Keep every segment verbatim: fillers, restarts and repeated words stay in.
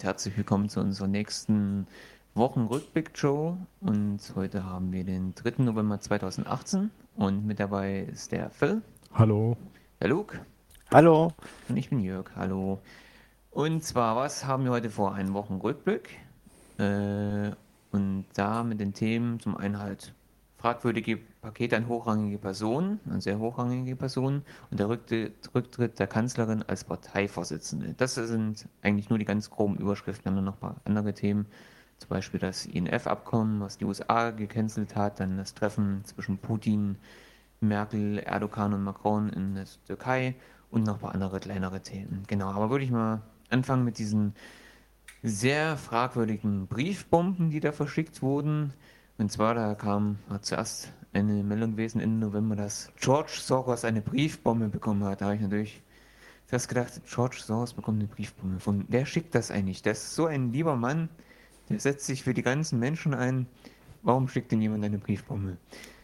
herzlich willkommen zu unserer nächsten Wochenrückblick-Show. Und heute haben wir den dritten November zweitausendachtzehn und mit dabei ist der Phil, Hallo. der Luke Hallo. und ich bin Jörg. Hallo. Und zwar, was haben wir heute vor? Einen Wochenrückblick. Äh, und da mit den Themen zum einen halt fragwürdige Pakete an hochrangige Personen, an sehr hochrangige Personen und der Rücktritt, Rücktritt der Kanzlerin als Parteivorsitzende. Das sind eigentlich nur die ganz groben Überschriften. Wir haben dann noch ein paar andere Themen, zum Beispiel das I N F-Abkommen, was die U S A gecancelt hat, dann das Treffen zwischen Putin, Merkel, Erdogan und Macron in der Türkei und noch ein paar andere kleinere Themen. Genau, aber würde ich mal anfangen mit diesen sehr fragwürdigen Briefbomben, die da verschickt wurden. Und zwar, da kam hat zuerst eine Meldung gewesen Ende November, dass George Soros eine Briefbombe bekommen hat. Da habe ich natürlich fast gedacht, George Soros bekommt eine Briefbombe. Von wer schickt das eigentlich? Der ist so ein lieber Mann, der setzt sich für die ganzen Menschen ein. Warum schickt denn jemand eine Briefbombe?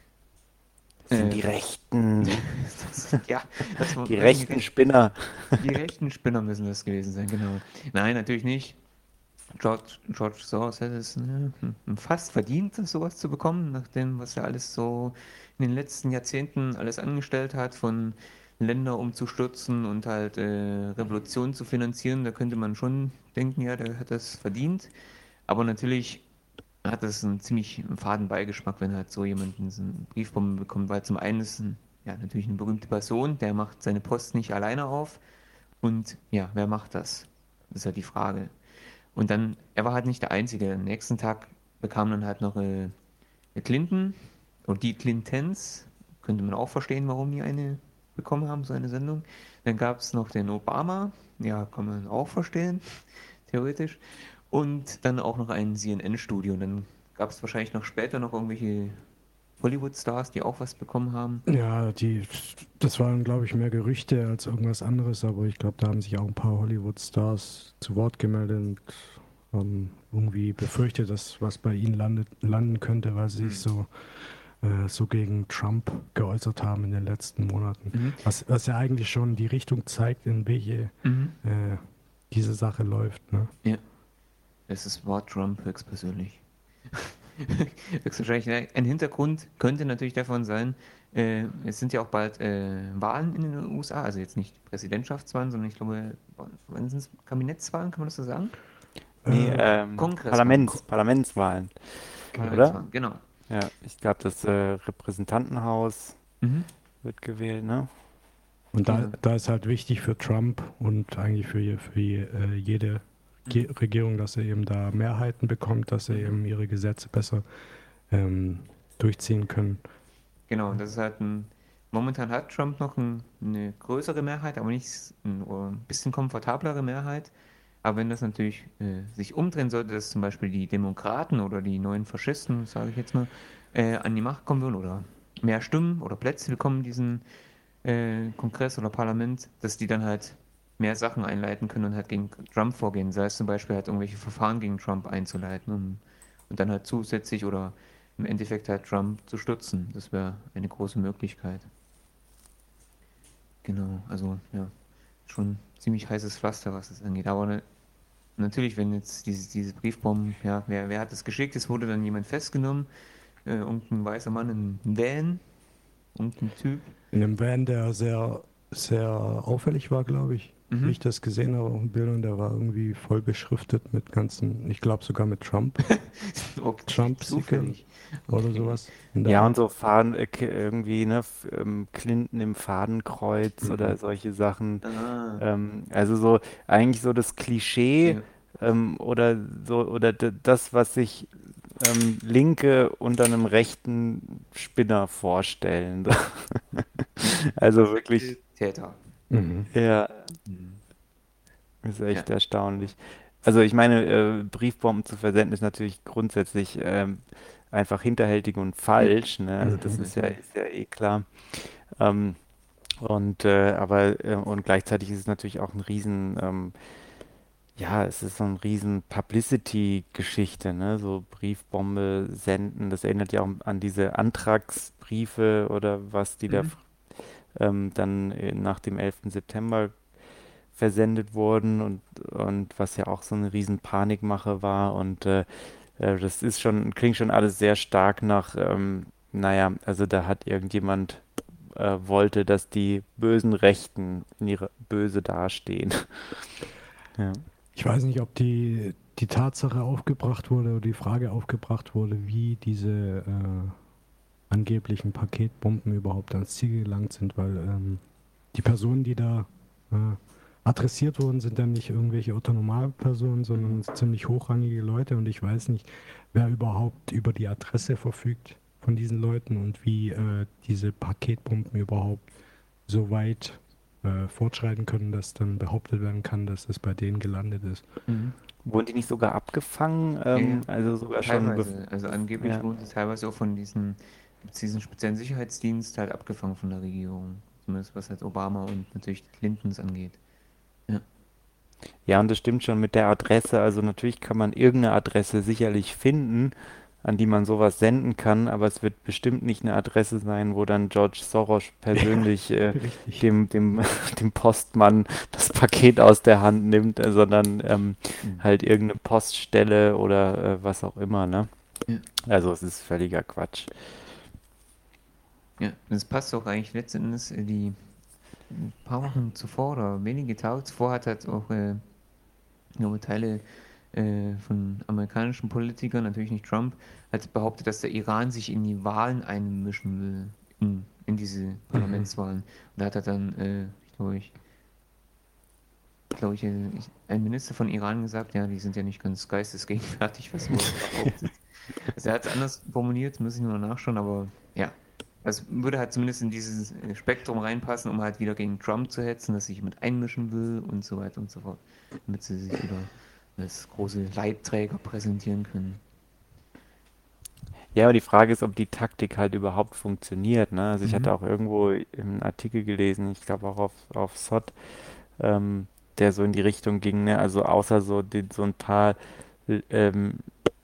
Das sind Äh, die Rechten, das, ja, das war die rechten Spinner. die rechten Spinner müssen das gewesen sein, genau. Nein, natürlich nicht. George, George Soros hätte es ne, fast verdient, sowas zu bekommen, nach dem, was er alles so in den letzten Jahrzehnten alles angestellt hat, von Länder umzustürzen und halt äh, Revolutionen zu finanzieren. Da könnte man schon denken, ja, der hat das verdient. Aber natürlich hat das einen ziemlich faden Beigeschmack, wenn halt so jemand so eine Briefbombe bekommt, weil zum einen ist ein, ja, natürlich eine berühmte Person, der macht seine Post nicht alleine auf. Und ja, wer macht das? Das ist halt die Frage. Und dann, er war halt nicht der Einzige. Am nächsten Tag bekam dann halt noch äh, Clinton und die Clintons. Könnte man auch verstehen, warum die eine bekommen haben, so eine Sendung. Dann gab es noch den Obama. Ja, kann man auch verstehen, theoretisch. Und dann auch noch ein C N N-Studio. Und dann gab es wahrscheinlich noch später noch irgendwelche Hollywood-Stars, die auch was bekommen haben. Ja, die, das waren, glaube ich, mehr Gerüchte als irgendwas anderes, aber ich glaube, da haben sich auch ein paar Hollywood-Stars zu Wort gemeldet und ähm, irgendwie befürchtet, dass was bei ihnen landet, landen könnte, weil sie sich Hm. so, äh, so gegen Trump geäußert haben in den letzten Monaten. Mhm. Was, was ja eigentlich schon die Richtung zeigt, in welche Mhm. äh, diese Sache läuft, ne? Ja, das ist Wort Trump höchstpersönlich. Höchstwahrscheinlich ne, ein Hintergrund könnte natürlich davon sein, äh, es sind ja auch bald äh, Wahlen in den U S A, also jetzt nicht Präsidentschaftswahlen, sondern ich glaube, wann sind es Kabinettswahlen, kann man das so sagen? Nee, Äh, ähm, Kongresswahlen, Ko Parlaments, Parlamentswahlen, oder? Parlamentswahlen, genau. Ja, ich glaube, das äh, Repräsentantenhaus Mhm. wird gewählt, ne? Und da, Ja. da ist halt wichtig für Trump und eigentlich für, je- für je- äh, jede Ge Mhm. Regierung, dass er eben da Mehrheiten bekommt, dass er Mhm. eben ihre Gesetze besser ähm, durchziehen können. Genau, und das ist halt ein, momentan hat Trump noch ein, eine größere Mehrheit, aber nicht s- ein, oder ein bisschen komfortablere Mehrheit. Aber wenn das natürlich äh, sich umdrehen sollte, dass zum Beispiel die Demokraten oder die neuen Faschisten, sage ich jetzt mal, äh, an die Macht kommen würden oder mehr Stimmen oder Plätze bekommen in diesem äh, Kongress oder Parlament, dass die dann halt mehr Sachen einleiten können und halt gegen Trump vorgehen. Sei es zum Beispiel halt irgendwelche Verfahren gegen Trump einzuleiten um, und dann halt zusätzlich oder im Endeffekt halt Trump zu stürzen. Das wäre eine große Möglichkeit. Genau, also ja, schon ziemlich heißes Pflaster, was das angeht. Aber ne, natürlich, wenn jetzt diese, diese Briefbomben, ja, wer, wer hat das geschickt? Es wurde dann jemand festgenommen, äh, irgendein weißer Mann in einem Van, irgendein Typ. In einem Van, der sehr, sehr auffällig war, glaube ich, wie Mhm. ich das gesehen habe auf dem Bild, und der war irgendwie voll beschriftet mit ganzen, ich glaube sogar mit Trump, Okay, Trump-Siegel zufällig. oder Okay. sowas in der Ja, und Art. so Faden, äh, k- irgendwie, ne, f- ähm, Clinton im Fadenkreuz Mhm. oder solche Sachen. Ah, Ähm, also so, eigentlich so das Klischee, ja. ähm, oder so, oder d- das, was sich ähm, Linke unter einem rechten Spinner vorstellen. Ja. Also Versteckte wirklich, Täter. Mhm. ja, Mhm. ist Ja. echt erstaunlich. Also ich meine, äh, Briefbomben zu versenden ist natürlich grundsätzlich ähm, einfach hinterhältig und Ja. falsch, ne? Also das Mhm. ist ja, Natürlich. ist ja eh klar. Ähm, und äh, aber äh, und gleichzeitig ist es natürlich auch ein riesen, ähm, ja, es ist so ein riesen Publicity-Geschichte, ne? So Briefbombe senden, das erinnert ja auch an diese Antragsbriefe oder was, die da Mhm. ähm, dann äh, nach dem elften September versendet wurden und, und was ja auch so eine riesen Panikmache war. Und äh, äh, das ist schon, klingt schon alles sehr stark nach, ähm, naja, also da hat irgendjemand äh, wollte, dass die bösen Rechten in ihre böse dastehen. Ja. Ich weiß nicht, ob die, die Tatsache aufgebracht wurde oder die Frage aufgebracht wurde, wie diese äh, angeblichen Paketbomben überhaupt ans Ziel gelangt sind, weil ähm, die Personen, die da äh, adressiert wurden, sind dann nicht irgendwelche Otto-Normalpersonen, sondern ziemlich hochrangige Leute und ich weiß nicht, wer überhaupt über die Adresse verfügt von diesen Leuten und wie äh, diese Paketbomben überhaupt so weit äh, fortschreiten können, dass dann behauptet werden kann, dass es bei denen gelandet ist. Mhm. Wurden die nicht sogar abgefangen? Ja, Ähm, ja, also sogar schon. bef- teilweise. Also angeblich Ja. wurden sie teilweise auch von diesen, diesen speziellen Sicherheitsdienst halt abgefangen von der Regierung. Zumindest was halt Obama und natürlich die Clintons angeht. Ja. Ja, und das stimmt schon mit der Adresse. Also natürlich kann man irgendeine Adresse sicherlich finden, an die man sowas senden kann, aber es wird bestimmt nicht eine Adresse sein, wo dann George Soros persönlich äh, Richtig. dem, dem, dem Postmann das Paket aus der Hand nimmt, äh, sondern ähm, Mhm. halt irgendeine Poststelle oder äh, was auch immer, ne? Ja. Also es ist völliger Quatsch. Ja, das passt auch eigentlich letzten Endes, äh, die ein paar Wochen zuvor oder wenige Tage zuvor hat halt auch äh, ich glaube, Teile äh, von amerikanischen Politikern, natürlich nicht Trump, hat behauptet, dass der Iran sich in die Wahlen einmischen will, in, in diese Parlamentswahlen. Und da hat er dann, äh, ich glaube, ich, glaube ich, äh, ich, ein Minister von Iran gesagt, ja, die sind ja nicht ganz geistesgegenwärtig, was wurde behauptet. Also er hat es anders formuliert, muss ich nur nachschauen, aber ja. Es würde halt zumindest in dieses äh, Spektrum reinpassen, um halt wieder gegen Trump zu hetzen, dass sich jemand einmischen will und so weiter und so fort, damit sie sich wieder als große Leidträger präsentieren können. Ja, aber die Frage ist, ob die Taktik halt überhaupt funktioniert, ne? Also ich Mhm. hatte auch irgendwo einen Artikel gelesen, ich glaube auch auf, auf S O T, ähm, der so in die Richtung ging, ne? Also außer so, die, so ein paar ähm,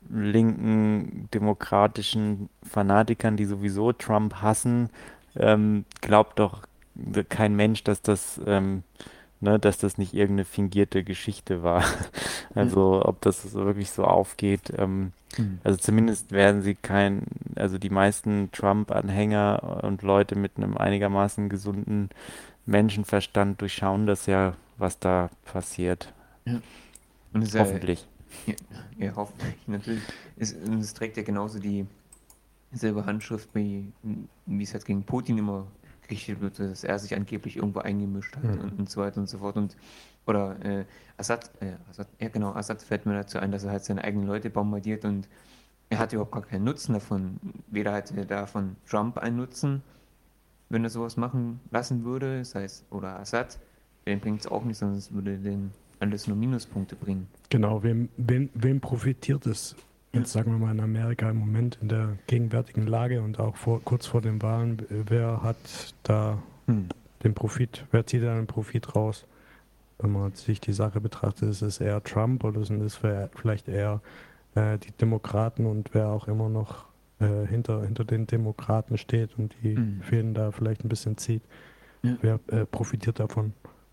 linken demokratischen Fanatikern, die sowieso Trump hassen, ähm, glaubt doch kein Mensch, dass das, ähm, ne, dass das nicht irgendeine fingierte Geschichte war. Ja. Also ob das so wirklich so aufgeht. Ähm, Mhm. also zumindest werden sie kein, also die meisten Trump-Anhänger und Leute mit einem einigermaßen gesunden Menschenverstand durchschauen das ja, was da passiert. Ja. Und es ist ja, Hoffentlich. ja, ja, hoffentlich natürlich. Es, und es trägt ja genauso die selbe Handschrift, wie, wie es halt gegen Putin immer gerichtet wird, dass er sich angeblich irgendwo eingemischt hat Mhm. und, und so weiter und so fort. Und, oder äh, Assad, äh, Assad, ja genau, Assad fällt mir dazu ein, dass er halt seine eigenen Leute bombardiert und er hat überhaupt gar keinen Nutzen davon. Weder hat er davon Trump einen Nutzen, wenn er sowas machen lassen würde, das heißt, oder Assad, den bringt es auch nicht, sondern es würde den alles nur Minuspunkte bringen. Genau, wem, wem, wem profitiert es? Ja. Jetzt sagen wir mal in Amerika im Moment in der gegenwärtigen Lage und auch vor, kurz vor den Wahlen, wer hat da Hm. den Profit, wer zieht da den Profit raus? Wenn man sich die Sache betrachtet, ist es eher Trump oder sind es vielleicht eher äh, die Demokraten und wer auch immer noch äh, hinter, hinter den Demokraten steht und die Hm. Fäden da vielleicht ein bisschen zieht? Ja. Wer äh, profitiert davon?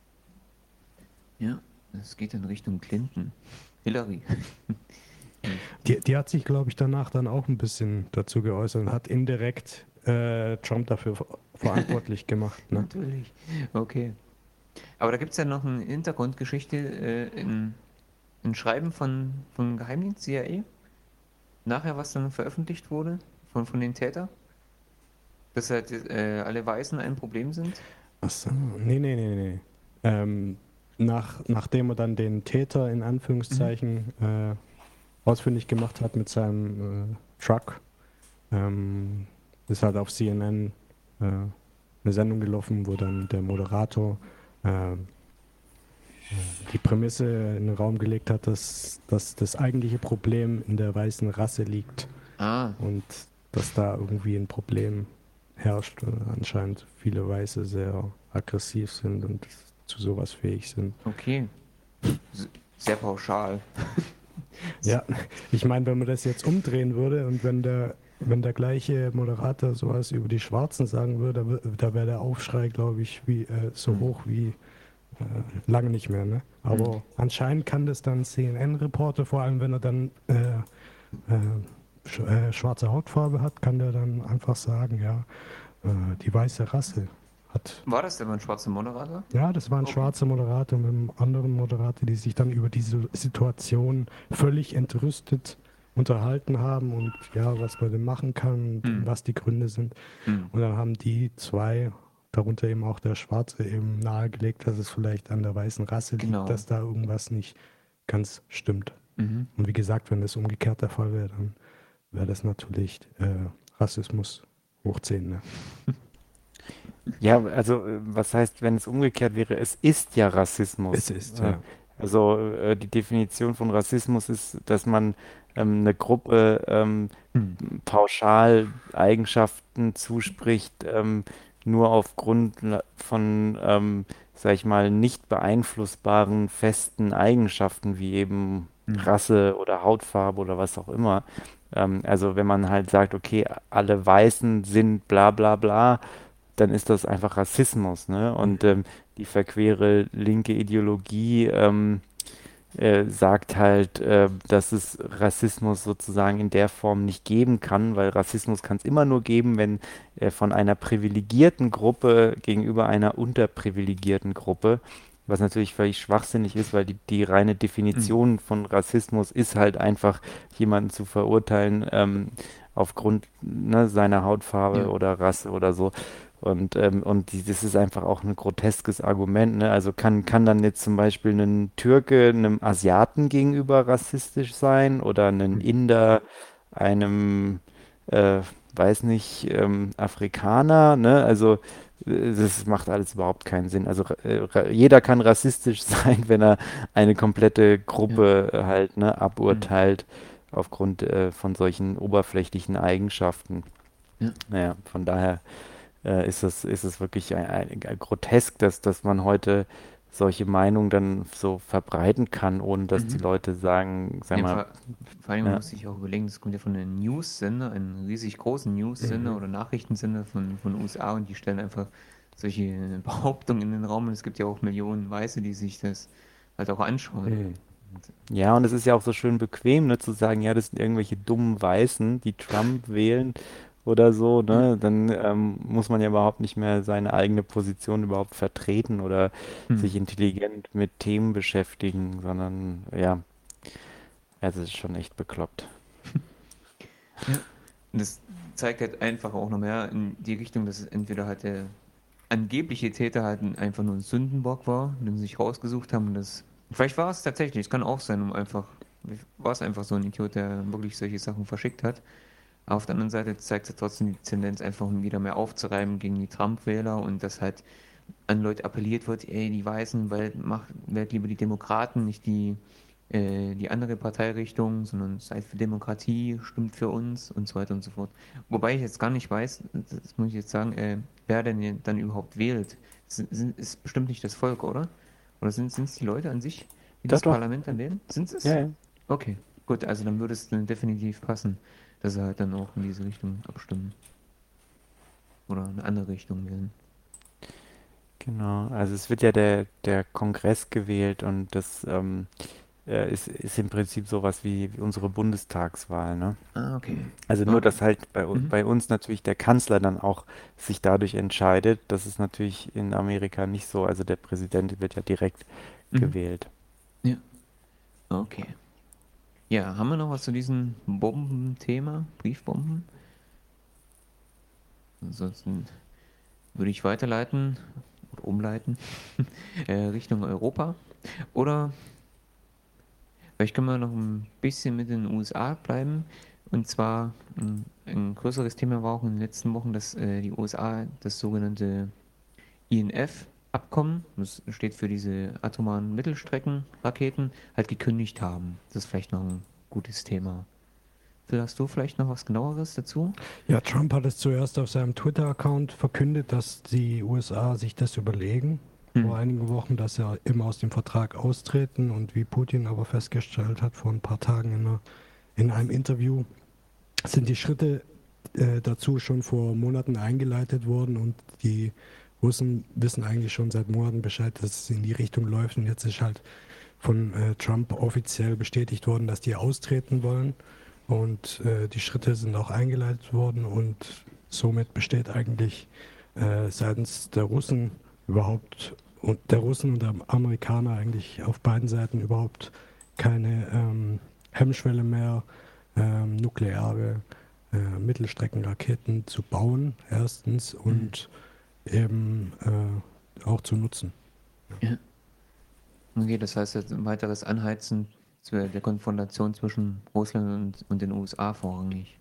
Ja, es geht in Richtung Clinton. Hillary. Die, die hat sich, glaube ich, danach dann auch ein bisschen dazu geäußert und hat indirekt äh, Trump dafür ver verantwortlich gemacht. Ne? Natürlich. Okay. Aber da gibt es ja noch eine Hintergrundgeschichte, äh, ein, ein Schreiben von, von Geheimdienst C I A, nachher was dann veröffentlicht wurde von, von den Tätern, dass halt äh, alle Weißen ein Problem sind. Achso, nee, nee, nee, nee. Ähm, nach, nachdem er dann den Täter in Anführungszeichen äh, ausfindig gemacht hat mit seinem äh, Truck, ähm, ist halt auf C N N äh, eine Sendung gelaufen, wo dann der Moderator äh, die Prämisse in den Raum gelegt hat, dass, dass das eigentliche Problem in der weißen Rasse liegt Ah, und dass da irgendwie ein Problem herrscht und anscheinend viele Weiße sehr aggressiv sind und zu sowas fähig sind. okay. S- Sehr pauschal. Ja, ich meine, wenn man das jetzt umdrehen würde und wenn der, wenn der gleiche Moderator sowas über die Schwarzen sagen würde, da, wär- da wäre der Aufschrei, glaube ich, wie, äh, so Hm. hoch wie äh, lange nicht mehr, ne? Aber Mhm. anscheinend kann das dann C N N-Reporter, vor allem wenn er dann äh, äh, sch äh, schwarze Hautfarbe hat, kann der dann einfach sagen, ja, äh, die weiße Rasse hat. War das denn ein schwarzer Moderator? Ja, das war ein Okay. schwarzer Moderator mit einem anderen Moderator, die sich dann über diese Situation völlig entrüstet unterhalten haben und ja, was man denn machen kann und Mhm. was die Gründe sind. Mhm. Und dann haben die zwei, darunter eben auch der Schwarze, eben nahegelegt, dass es vielleicht an der weißen Rasse liegt, Genau. dass da irgendwas nicht ganz stimmt. Mhm. Und wie gesagt, wenn das umgekehrt der Fall wäre, dann wäre das natürlich äh, Rassismus hoch zehn. Ne? Ja, also äh, was heißt, wenn es umgekehrt wäre? Es ist ja Rassismus. Es ist, Äh, ja. Also äh, die Definition von Rassismus ist, dass man ähm, eine Gruppe ähm, Mhm. pauschal Eigenschaften zuspricht, ähm, nur aufgrund la- von, ähm, sag ich mal, nicht beeinflussbaren festen Eigenschaften wie eben Mhm. Rasse oder Hautfarbe oder was auch immer. Ähm, also wenn man halt sagt, okay, alle Weißen sind bla bla bla, dann ist das einfach Rassismus, ne? Und Mhm. ähm, die verquere linke Ideologie ähm, äh, sagt halt, äh, dass es Rassismus sozusagen in der Form nicht geben kann, weil Rassismus kann es immer nur geben, wenn äh, von einer privilegierten Gruppe gegenüber einer unterprivilegierten Gruppe, was natürlich völlig schwachsinnig ist, weil die, die reine Mhm. Definition von Rassismus ist halt einfach, jemanden zu verurteilen ähm, aufgrund ne, seiner Hautfarbe Ja. oder Rasse oder so. Und, ähm, und die, das ist einfach auch ein groteskes Argument, ne? Also kann, kann dann jetzt zum Beispiel ein Türke einem Asiaten gegenüber rassistisch sein oder ein Mhm. Inder einem, äh, weiß nicht, ähm, Afrikaner, ne? Also äh, das macht alles überhaupt keinen Sinn. Also äh, ra- jeder kann rassistisch sein, wenn er eine komplette Ja. Gruppe äh, halt, ne, Mhm. aburteilt aufgrund äh, von solchen oberflächlichen Eigenschaften. Ja. Naja, von daher äh, ist es, ist es wirklich ein, ein, ein grotesk, dass, dass man heute solche Meinungen dann so verbreiten kann, ohne dass die Mhm. Leute sagen, sag Ja, mal, vor, vor allem man ja, muss sich auch überlegen, das kommt ja von einem News-Sender, einem riesig großen News-Sender Mhm. oder Nachrichtensender von, von U S A und die stellen einfach solche Behauptungen in den Raum und es gibt ja auch Millionen Weiße, die sich das halt auch anschauen. Mhm. Und, ja, und es ist ja auch so schön bequem, ne, zu sagen, ja, das sind irgendwelche dummen Weißen, die Trump wählen oder so, ja. ne, dann ähm, muss man ja überhaupt nicht mehr seine eigene Position überhaupt vertreten oder Hm. sich intelligent mit Themen beschäftigen, sondern ja, es ist schon echt bekloppt. Ja. Und das zeigt halt einfach auch noch mehr in die Richtung, dass es entweder halt der angebliche Täter halt ein- einfach nur ein Sündenbock war, den sie sich rausgesucht haben und das. Vielleicht war es tatsächlich, es kann auch sein, um einfach. War es einfach so ein Idiot, der wirklich solche Sachen verschickt hat. Aber auf der anderen Seite zeigt es trotzdem die Tendenz, einfach um wieder mehr aufzureiben gegen die Trump-Wähler und dass halt an Leute appelliert wird, ey, die Weißen, wählt, macht, wählt lieber die Demokraten, nicht die, äh, die andere Parteirichtung, sondern seid für Demokratie, stimmt für uns und so weiter und so fort. Wobei ich jetzt gar nicht weiß, das muss ich jetzt sagen, äh, wer denn hier dann überhaupt wählt. Sind, sind, ist bestimmt nicht das Volk, oder? Oder sind es die Leute an sich, die Doch, das doch, Parlament dann wählen? Sind ja, es? ja. Okay, gut, also dann würde es dann definitiv passen, dass sie halt dann auch in diese Richtung abstimmen. Oder eine andere Richtung wählen. Genau, also es wird ja der, der Kongress gewählt und das ähm, äh, ist, ist im Prinzip sowas wie, wie unsere Bundestagswahl, ne? Ah, okay. Also nur, Okay. dass halt bei, u- Mhm. bei uns natürlich der Kanzler dann auch sich dadurch entscheidet. Das ist natürlich in Amerika nicht so. Also der Präsident wird ja direkt Mhm. gewählt. Ja, okay. Ja, haben wir noch was zu diesem Bombenthema? Briefbomben? Ansonsten würde ich weiterleiten oder umleiten äh, Richtung Europa. Oder vielleicht können wir noch ein bisschen mit den U S A bleiben. Und zwar ein, ein größeres Thema war auch in den letzten Wochen, dass äh, die U S A das sogenannte I N F-Abkommen, das steht für diese atomaren Mittelstreckenraketen, halt gekündigt haben. Das ist vielleicht noch ein gutes Thema. Phil, hast du vielleicht noch was genaueres dazu? Ja, Trump hat es zuerst auf seinem Twitter-Account verkündet, dass die U S A sich das überlegen. Hm. Vor einigen Wochen, dass er immer aus dem Vertrag austreten und wie Putin aber festgestellt hat vor ein paar Tagen in, einer, in einem Interview, sind die Schritte äh, dazu schon vor Monaten eingeleitet worden und die Russen wissen eigentlich schon seit Monaten Bescheid, dass es in die Richtung läuft. Und jetzt ist halt von äh, Trump offiziell bestätigt worden, dass die austreten wollen. Und äh, die Schritte sind auch eingeleitet worden. Und somit besteht eigentlich äh, seitens der Russen überhaupt und der Russen und der Amerikaner eigentlich auf beiden Seiten überhaupt keine ähm, Hemmschwelle mehr, ähm, nukleare äh, Mittelstreckenraketen zu bauen, erstens, und eben äh, auch zu nutzen. Ja. Okay, das heißt jetzt ein weiteres Anheizen zu der Konfrontation zwischen Russland und, und den U S A vorrangig.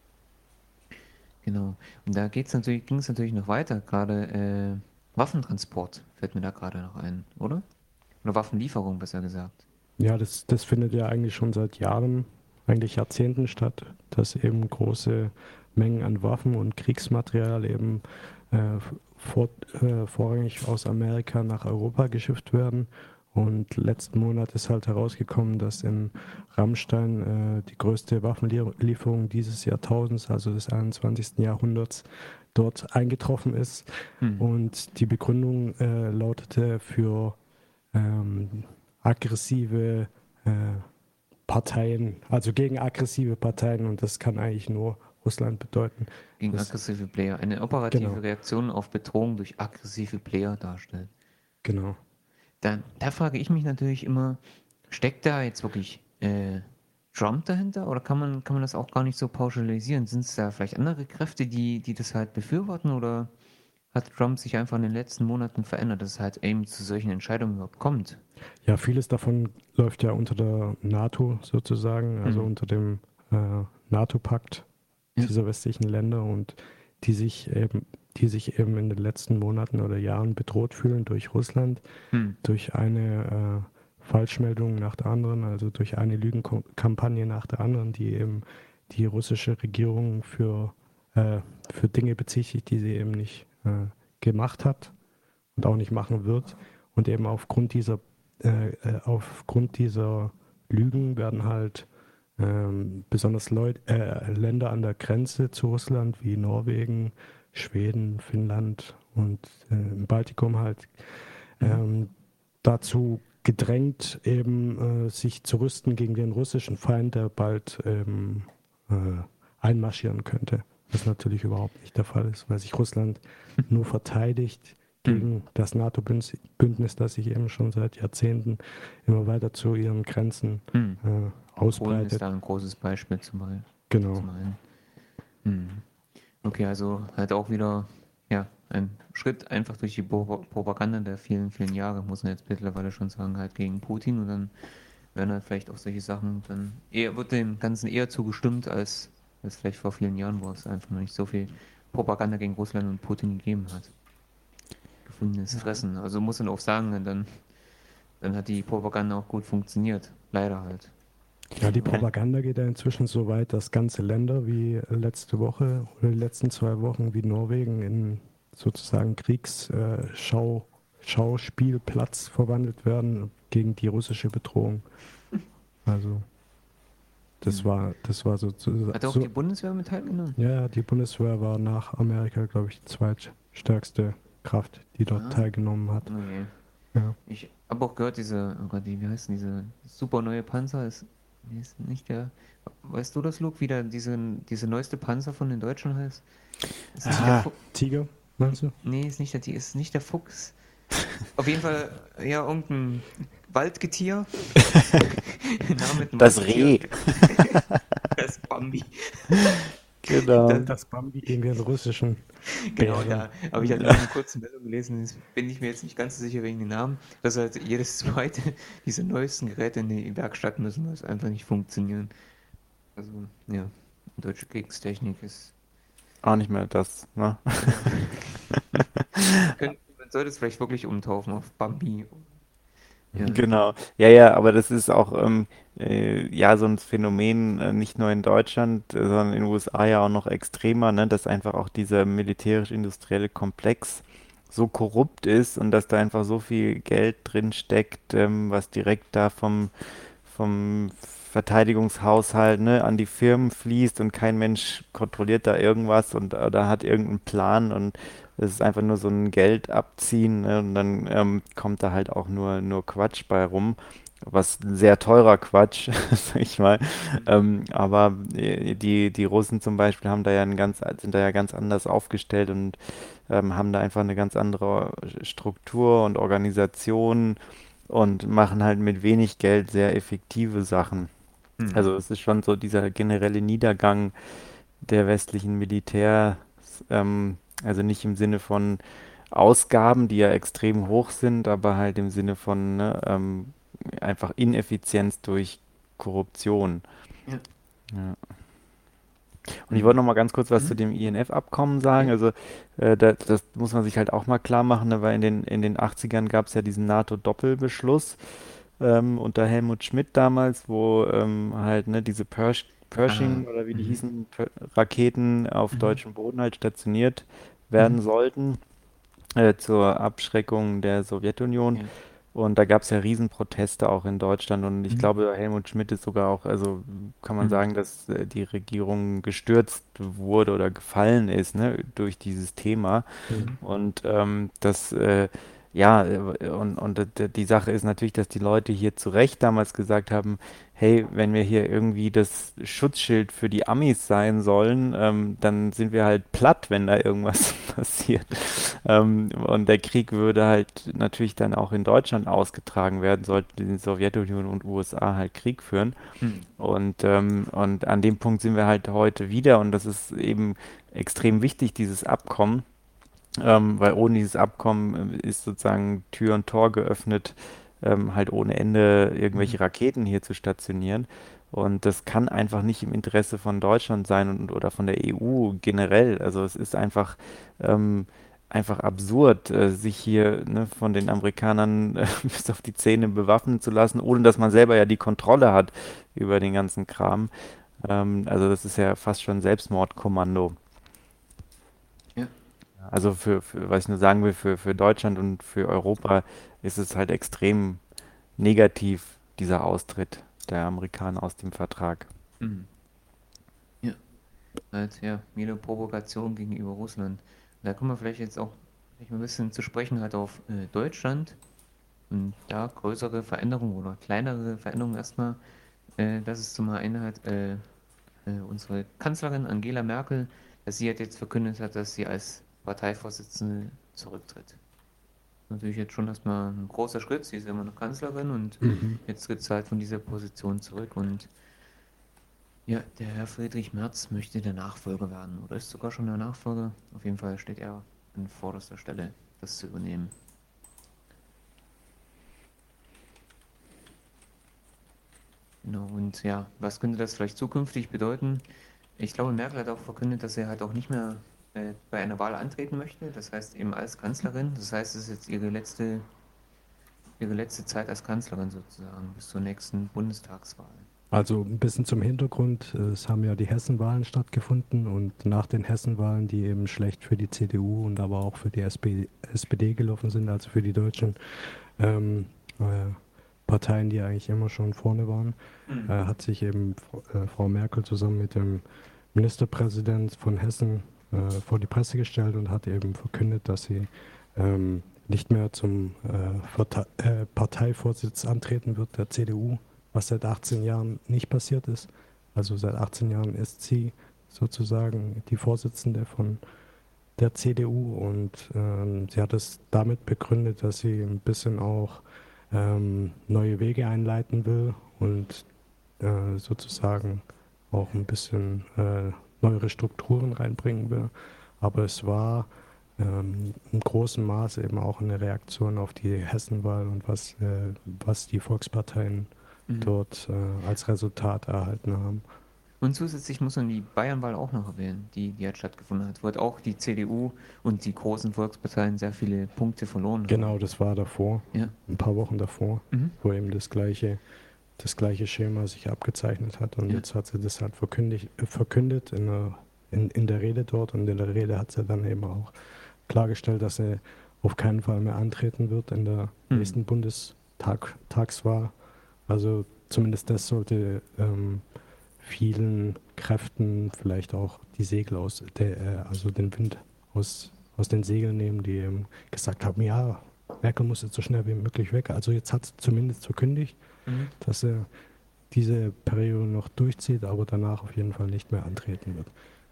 Genau. Und da geht's natürlich, ging es natürlich noch weiter, gerade äh, Waffentransport fällt mir da gerade noch ein, oder? Oder Waffenlieferung, besser gesagt. Ja, das, das findet ja eigentlich schon seit Jahren, eigentlich Jahrzehnten statt, dass eben große Mengen an Waffen und Kriegsmaterial eben äh, vor, äh, vorrangig aus Amerika nach Europa geschifft werden. Und letzten Monat ist halt herausgekommen, dass in Rammstein äh, die größte Waffenlieferung dieses Jahrtausends, also des einundzwanzigsten. Jahrhunderts, dort eingetroffen ist. Hm. Und die Begründung äh, lautete für ähm, aggressive äh, Parteien, also gegen aggressive Parteien, und das kann eigentlich nur Russland bedeuten. Gegen Das, aggressive Player. Eine operative genau, Reaktion auf Bedrohung durch aggressive Player darstellt. genau. Dann, da frage ich mich natürlich immer, steckt da jetzt wirklich äh, Trump dahinter oder kann man, kann man das auch gar nicht so pauschalisieren? Sind es da vielleicht andere Kräfte, die, die das halt befürworten oder hat Trump sich einfach in den letzten Monaten verändert, dass es halt eben zu solchen Entscheidungen überhaupt kommt? Ja, vieles davon läuft ja unter der NATO sozusagen, also Mhm. unter dem äh, NATO-Pakt Ja. dieser westlichen Länder, und die sich eben, die sich eben in den letzten Monaten oder Jahren bedroht fühlen durch Russland, Hm. durch eine äh, Falschmeldung nach der anderen, also durch eine Lügenkampagne nach der anderen, die eben die russische Regierung für, äh, für Dinge bezichtigt, die sie eben nicht äh, gemacht hat und auch nicht machen wird. Und eben aufgrund dieser, äh, äh, aufgrund dieser Lügen werden halt ähm, besonders Leut äh, Länder an der Grenze zu Russland wie Norwegen, Schweden, Finnland und äh, im Baltikum halt ähm, dazu gedrängt, eben äh, sich zu rüsten gegen den russischen Feind, der bald ähm, äh, einmarschieren könnte. Was natürlich überhaupt nicht der Fall ist, weil sich Russland nur verteidigt gegen das NATO-Bündnis, das sich eben schon seit Jahrzehnten immer weiter zu ihren Grenzen Hm. äh, Polen ist ausbreitet. da ein großes Beispiel zum Beispiel. Genau. Zum einen. Hm. Okay, also halt auch wieder ja, ein Schritt einfach durch die Pro Propaganda der vielen, vielen Jahre, muss man jetzt mittlerweile schon sagen, halt gegen Putin, und dann werden halt vielleicht auch solche Sachen dann eher, wird dem Ganzen eher zugestimmt, als, als vielleicht vor vielen Jahren, wo es einfach noch nicht so viel Propaganda gegen Russland und Putin gegeben hat. Gefundenes Fressen. Also muss man auch sagen, dann, dann hat die Propaganda auch gut funktioniert. Leider halt. Ja, die Propaganda geht ja inzwischen so weit, dass ganze Länder wie letzte Woche oder die letzten zwei Wochen wie Norwegen in sozusagen Kriegsschau, Schauspielplatz verwandelt werden gegen die russische Bedrohung. Also das war, das war sozusagen. Hat auch so, die Bundeswehr mit teilgenommen? ja, die Bundeswehr war nach Amerika, glaube ich, die zweitstärkste Kraft, die dort Ah. teilgenommen hat. Okay. Ja. Ich habe auch gehört, diese, oh Gott, wie heißt denn diese super neue Panzer ist, nee, ist nicht der, weißt du das, Luke, wie der, diese, diese neueste Panzer von den Deutschen heißt? Ist nicht der Ah, Fu- Tiger, meinst du? nee, ist nicht der, Ti- ist nicht der Fuchs. Auf jeden Fall, ja, irgendein Waldgetier. Name mit einem Das Waldgetier. Reh. Das Bambi. Genau. Das- Das Bambi gegen den russischen. Genau, Bären. da habe ich halt nur eine kurze Meldung gelesen, das bin ich mir jetzt nicht ganz so sicher wegen den Namen, dass halt jedes zweite diese neuesten Geräte in die Werkstatt müssen, weil es einfach nicht funktionieren. Also, ja, deutsche Kriegstechnik ist. Auch nicht mehr das, ne? Könnt, man sollte es vielleicht wirklich umtaufen auf Bambi. Ja. Genau. Ja, ja, aber das ist auch ähm, äh, ja so ein Phänomen, äh, nicht nur in Deutschland, äh, sondern in den U S A ja auch noch extremer, ne, dass einfach auch dieser militärisch-industrielle Komplex so korrupt ist und dass da einfach so viel Geld drin steckt, ähm, was direkt da vom, vom Verteidigungshaushalt, ne, an die Firmen fließt und kein Mensch kontrolliert da irgendwas und oder hat irgendeinen Plan und es ist einfach nur so ein Geld abziehen, ne, und dann ähm, kommt da halt auch nur, nur Quatsch bei rum. Was ein sehr teurer Quatsch, sag ich mal. Ähm, aber äh, die, die Russen zum Beispiel haben da ja ein ganz, sind da ja ganz anders aufgestellt und ähm, haben da einfach eine ganz andere Struktur und Organisation und machen halt mit wenig Geld sehr effektive Sachen. Hm. Also es ist schon so dieser generelle Niedergang der westlichen Militärs, ähm, also nicht im Sinne von Ausgaben, die ja extrem hoch sind, aber halt im Sinne von ne, ähm, einfach Ineffizienz durch Korruption. Ja. Ja. Und ich wollte Hm. noch mal ganz kurz was zu Hm? dem I N F-Abkommen sagen. Ja. Also äh, das, das muss man sich halt auch mal klar machen, ne, weil in den, in den achtzigern gab es ja diesen NATO-Doppelbeschluss ähm, unter Helmut Schmidt damals, wo ähm, halt ne, diese Persh Ah. Pershing oder wie die Mhm. hießen, Per- Raketen auf Mhm. deutschem Boden halt stationiert Mhm. werden sollten äh, zur Abschreckung der Sowjetunion. Ja. Und da gab es ja Riesenproteste auch in Deutschland. Und ich Mhm. glaube, Helmut Schmidt ist sogar auch, also kann man Mhm. sagen, dass äh, die Regierung gestürzt wurde oder gefallen ist, ne, durch dieses Thema. Mhm. Mhm. Und ähm, das, äh, ja, äh, und, und d- die Sache ist natürlich, dass die Leute hier zu Recht damals gesagt haben, hey, wenn wir hier irgendwie das Schutzschild für die Amis sein sollen, ähm, dann sind wir halt platt, wenn da irgendwas passiert. Ähm, und der Krieg würde halt natürlich dann auch in Deutschland ausgetragen werden, sollte die Sowjetunion und U S A halt Krieg führen. Mhm. Und, ähm, und an dem Punkt sind wir halt heute wieder und das ist eben extrem wichtig, dieses Abkommen, ähm, weil ohne dieses Abkommen äh, ist sozusagen Tür und Tor geöffnet, ähm, halt ohne Ende Mhm. irgendwelche Raketen hier zu stationieren. Und das kann einfach nicht im Interesse von Deutschland sein und, oder von der E U generell. Also es ist einfach, ähm, einfach absurd, äh, sich hier ne, von den Amerikanern äh, bis auf die Zähne bewaffnen zu lassen, ohne dass man selber ja die Kontrolle hat über den ganzen Kram. Ähm, also das ist ja fast schon Selbstmordkommando. Ja. Also für, für, was ich nur sagen will, für, für Deutschland und für Europa ist es halt extrem negativ, dieser Austritt der Amerikaner aus dem Vertrag. Mhm. Ja. Halt, ja, jede Provokation gegenüber Russland. Da kommen wir vielleicht jetzt auch vielleicht mal ein bisschen zu sprechen halt auf äh, Deutschland und da größere Veränderungen oder kleinere Veränderungen erstmal. Äh, das ist zum einen halt äh, äh, unsere Kanzlerin Angela Merkel, dass sie halt jetzt verkündet hat, dass sie als Parteivorsitzende zurücktritt. Natürlich jetzt schon erstmal ein großer Schritt. Sie ist immer noch Kanzlerin und Mhm. jetzt tritt sie halt von dieser Position zurück. Und ja, der Herr Friedrich Merz möchte der Nachfolger werden oder ist sogar schon der Nachfolger. Auf jeden Fall steht er an vorderster Stelle, das zu übernehmen. Genau, und ja, was könnte das vielleicht zukünftig bedeuten? Ich glaube, Merkel hat auch verkündet, dass er halt auch nicht mehr äh, bei einer Wahl antreten möchte. Das heißt eben als Kanzlerin. Das heißt, es ist jetzt ihre letzte, ihre letzte Zeit als Kanzlerin sozusagen bis zur nächsten Bundestagswahl. Also ein bisschen zum Hintergrund, es haben ja die Hessenwahlen stattgefunden und nach den Hessenwahlen, die eben schlecht für die C D U und aber auch für die S P S P D gelaufen sind, also für die deutschen ähm, äh, Parteien, die eigentlich immer schon vorne waren, äh, Mhm. hat sich eben äh, Frau Merkel zusammen mit dem Ministerpräsident von Hessen äh, vor die Presse gestellt und hat eben verkündet, dass sie ähm, nicht mehr zum äh, Verte äh, Parteivorsitz antreten wird der C D U, was seit achtzehn Jahren nicht passiert ist. Also seit achtzehn Jahren ist sie sozusagen die Vorsitzende von der C D U und ähm, sie hat es damit begründet, dass sie ein bisschen auch ähm, neue Wege einleiten will und äh, sozusagen auch ein bisschen äh, neuere Strukturen reinbringen will. Aber es war ähm, im großen Maße eben auch eine Reaktion auf die Hessenwahl und was, äh, was die Volksparteien Mhm. dort äh, als Resultat erhalten haben. Und zusätzlich muss man die Bayernwahl auch noch erwähnen, die, die halt stattgefunden hat, wo halt auch die C D U und die großen Volksparteien sehr viele Punkte verloren haben. Genau, das war davor, Ja. ein paar Wochen davor, Mhm. wo eben das gleiche, das gleiche Schema sich abgezeichnet hat. Und Ja. jetzt hat sie das halt verkündigt, äh, verkündet in der, in, in der Rede dort. Und in der Rede hat sie dann eben auch klargestellt, dass sie auf keinen Fall mehr antreten wird in der Mhm. nächsten Bundestagswahl. Also zumindest das sollte ähm, vielen Kräften vielleicht auch die Segel aus, der, äh, also den Wind aus, aus den Segeln nehmen, die ähm, gesagt haben, ja, Merkel muss jetzt so schnell wie möglich weg. Also jetzt hat sie zumindest verkündigt, Mhm. dass er diese Periode noch durchzieht, aber danach auf jeden Fall nicht mehr antreten wird.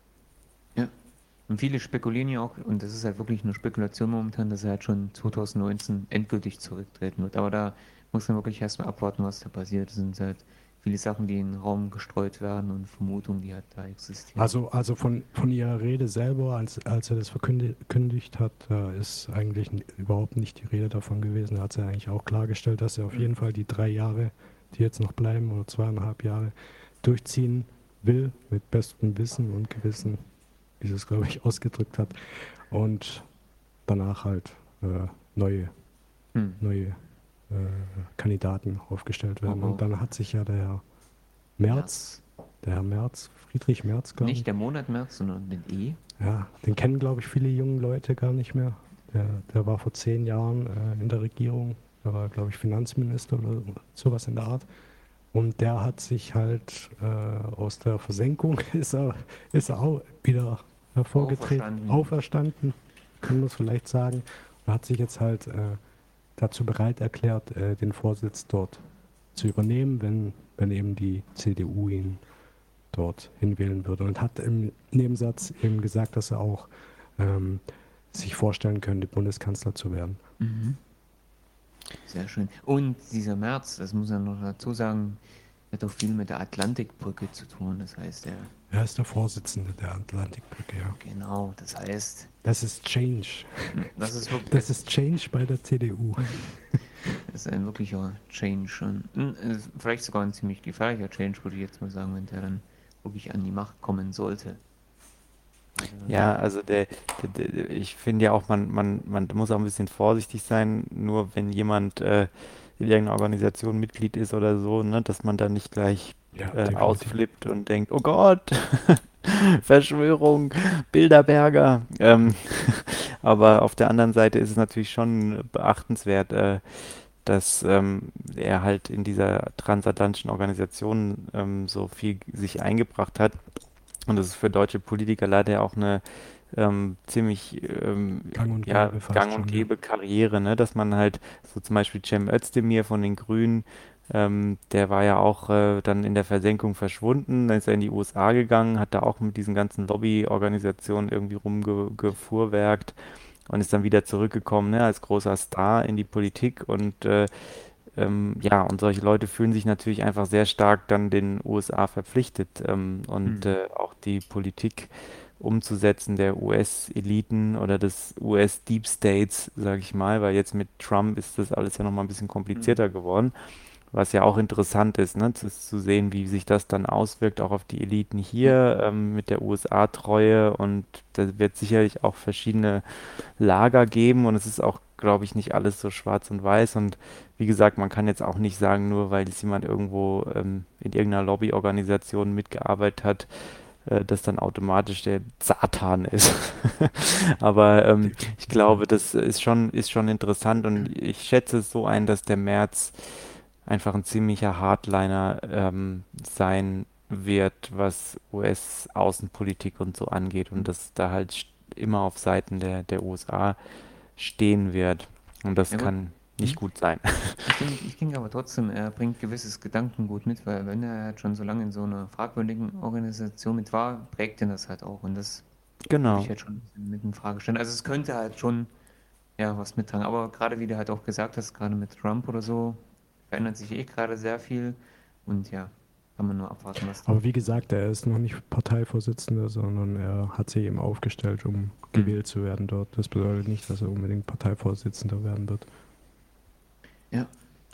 Ja. Und viele spekulieren ja auch, und das ist halt wirklich nur Spekulation momentan, dass er halt schon zwanzig neunzehn endgültig zurücktreten wird. Aber da muss man wirklich erstmal abwarten, was da passiert. Es sind halt viele Sachen, die in den Raum gestreut werden und Vermutungen, die halt da existieren. Also, also von, von ihrer Rede selber, als, als er das verkündigt verkündigt hat, äh, ist eigentlich n- überhaupt nicht die Rede davon gewesen. Da hat sie eigentlich auch klargestellt, dass er auf Mhm. jeden Fall die drei Jahre, die jetzt noch bleiben, oder zweieinhalb Jahre, durchziehen will, mit bestem Wissen und Gewissen, wie sie es, glaube ich, ausgedrückt hat. Und danach halt äh, neue, Hm. neue äh, Kandidaten aufgestellt werden. Oh, oh. Und dann hat sich ja der Herr Merz, der Herr Merz, Friedrich Merz, glaube ich, Nicht der Monat März, sondern den E. ja, den kennen, glaube ich, viele junge Leute gar nicht mehr. Der, der war vor zehn Jahren äh, in der Regierung. Der war, glaube ich, Finanzminister oder sowas in der Art. Und der hat sich halt äh, aus der Versenkung, ist er, ist er auch wieder hervorgetreten, Auferstanden. auferstanden, kann man es vielleicht sagen. Und hat sich jetzt halt äh, dazu bereit erklärt, äh, den Vorsitz dort zu übernehmen, wenn, wenn eben die C D U ihn dort hinwählen würde. Und hat im Nebensatz eben gesagt, dass er auch ähm, sich vorstellen könnte, Bundeskanzler zu werden. Mhm. Sehr schön. Und dieser März, das muss man noch dazu sagen, hat auch viel mit der Atlantikbrücke zu tun. Das heißt, er, Er ist der Vorsitzende der Atlantikbrücke, ja. genau, das heißt, Das ist Change. das ist wirklich, Das ist Change bei der C D U. das ist ein wirklicher Change. Und äh, vielleicht sogar ein ziemlich gefährlicher Change, würde ich jetzt mal sagen, wenn der dann wirklich an die Macht kommen sollte. Also, Ja, also der, der, der ich finde ja auch, man, man, man muss auch ein bisschen vorsichtig sein, nur wenn jemand äh, in irgendeiner Organisation Mitglied ist oder so, ne, dass man da nicht gleich Ja, äh, definitiv. ausflippt und denkt, oh Gott, Verschwörung, Bilderberger. Ähm, aber auf der anderen Seite ist es natürlich schon beachtenswert, äh, dass ähm, er halt in dieser transatlantischen Organisation ähm, so viel sich eingebracht hat. Und das ist für deutsche Politiker leider auch eine ähm, ziemlich ähm, Gang und ja, gäbe fast gang schon, und ja. gäbe Karriere, ne? Dass man halt so zum Beispiel Cem Özdemir von den Grünen, ähm, der war ja auch äh, dann in der Versenkung verschwunden, dann ist er in die U S A gegangen, hat da auch mit diesen ganzen Lobbyorganisationen irgendwie rumgefuhrwerkt und ist dann wieder zurückgekommen, ne, als großer Star in die Politik und äh, ähm, ja, und solche Leute fühlen sich natürlich einfach sehr stark dann den U S A verpflichtet ähm, und hm. äh, auch die Politik umzusetzen der U S-Eliten oder des U S-Deep States, sage ich mal, weil jetzt mit Trump ist das alles ja nochmal ein bisschen Hm. komplizierter geworden, was ja auch interessant ist, ne, zu, zu sehen, wie sich das dann auswirkt, auch auf die Eliten Ja. hier ähm, mit der U S A-Treue und da wird sicherlich auch verschiedene Lager geben und es ist auch, glaube ich, nicht alles so schwarz und weiß. Und wie gesagt, man kann jetzt auch nicht sagen, nur weil jetzt jemand irgendwo ähm, in irgendeiner Lobbyorganisation mitgearbeitet hat, äh, dass dann automatisch der Satan ist. Aber ähm, ich glaube, das ist schon, ist schon interessant und ich schätze es so ein, dass der Merz einfach ein ziemlicher Hardliner ähm, sein wird, was U S-Außenpolitik und so angeht und dass da halt st- immer auf Seiten der, der U S A stehen wird. Und das Ja gut. kann nicht Hm? gut sein. Ich denke, ich denke aber trotzdem, er bringt gewisses Gedankengut mit, weil wenn er halt schon so lange in so einer fragwürdigen Organisation mit war, prägt ihn das halt auch. Und das würde ich Genau. halt schon ein bisschen mit in Frage stellen. Also es könnte halt schon ja was mittragen. Aber gerade wie du halt auch gesagt hast, gerade mit Trump oder so, verändert sich eh gerade sehr viel. Und ja, kann man nur abwarten, was da. Aber wie gesagt, er ist noch nicht Parteivorsitzender, sondern er hat sich eben aufgestellt, um Hm. gewählt zu werden dort. Das bedeutet nicht, dass er unbedingt Parteivorsitzender werden wird. Ja.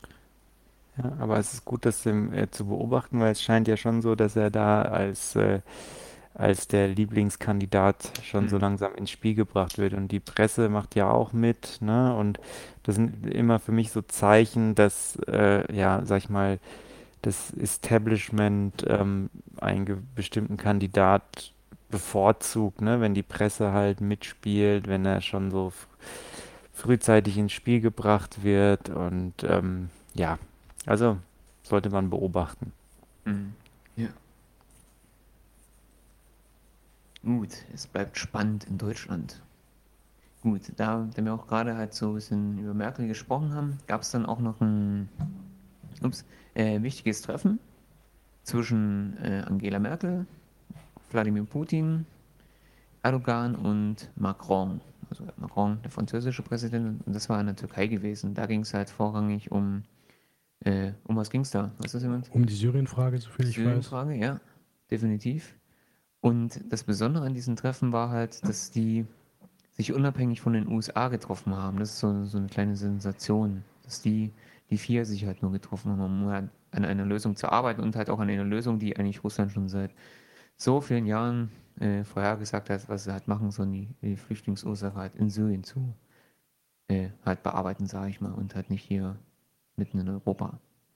Ja, aber es ist gut, das ähm, äh, zu beobachten, weil es scheint ja schon so, dass er da als, äh, als der Lieblingskandidat schon so Hm. langsam ins Spiel gebracht wird. Und die Presse macht ja auch mit, ne? Und das sind immer für mich so Zeichen, dass, äh, ja, sag ich mal, das Establishment ähm, einen ge- bestimmten Kandidat bevorzugt, ne? Wenn die Presse halt mitspielt, wenn er schon so f- frühzeitig ins Spiel gebracht wird und ähm, ja, also sollte man beobachten. Mhm. Ja. Gut, es bleibt spannend in Deutschland. Gut, da, da wir auch gerade halt so ein bisschen über Merkel gesprochen haben, gab es dann auch noch ein ups, äh, wichtiges Treffen zwischen äh, Angela Merkel, Wladimir Putin, Erdogan und Macron. Also Macron, der französische Präsident, und das war in der Türkei gewesen. Da ging es halt vorrangig um, äh, um was ging es da? Weiß das jemand? Um die Syrien-Frage, soviel ich weiß. Syrien-Frage, ja, definitiv. Und das Besondere an diesen Treffen war halt, dass die sich unabhängig von den U S A getroffen haben. Das ist so, so eine kleine Sensation, dass die, die vier sich halt nur getroffen haben, um halt an einer Lösung zu arbeiten und halt auch an einer Lösung, die eigentlich Russland schon seit so vielen Jahren äh, vorhergesagt hat, was sie halt machen sollen, die, die Flüchtlingsursache halt in Syrien zu äh, halt bearbeiten, sage ich mal, und halt nicht hier mitten in Europa.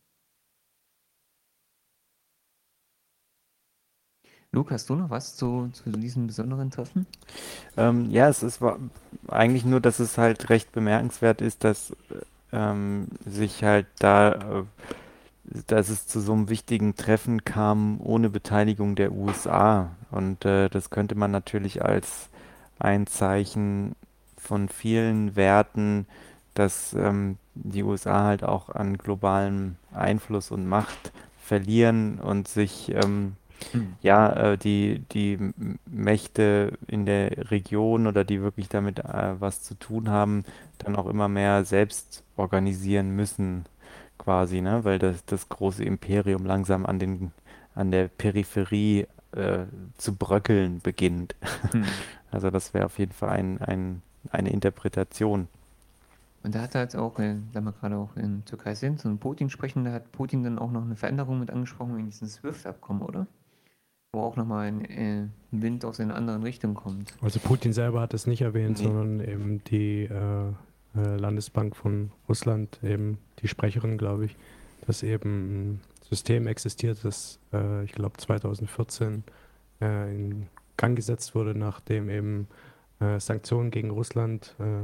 Luke, hast du noch was zu, zu diesem besonderen Treffen? Ähm, ja, es ist wa- eigentlich nur, dass es halt recht bemerkenswert ist, dass ähm, sich halt da, äh, dass es zu so einem wichtigen Treffen kam ohne Beteiligung der U S A. Und äh, das könnte man natürlich als ein Zeichen von vielen Werten, dass ähm, die U S A halt auch an globalem Einfluss und Macht verlieren und sich ähm, Hm. ja, äh, die, die M- Mächte in der Region oder die wirklich damit äh, was zu tun haben, dann auch immer mehr selbst organisieren müssen, quasi, ne? Weil das, das große Imperium langsam an den, an der Peripherie äh, zu bröckeln beginnt. Hm. Also das wäre auf jeden Fall ein, ein, eine Interpretation. Und da hat er halt auch, äh, da wir gerade auch in Türkei sind und Putin sprechen, da hat Putin dann auch noch eine Veränderung mit angesprochen in diesem SWIFT-Abkommen, oder? Wo auch nochmal ein äh, Wind aus einer anderen Richtung kommt. Also Putin selber hat es nicht erwähnt, Nee. sondern eben die äh, äh, Landesbank von Russland, eben die Sprecherin, glaube ich, dass eben ein System existiert, das, äh, ich glaube, zwanzig vierzehn äh, in Gang gesetzt wurde, nachdem eben äh, Sanktionen gegen Russland äh,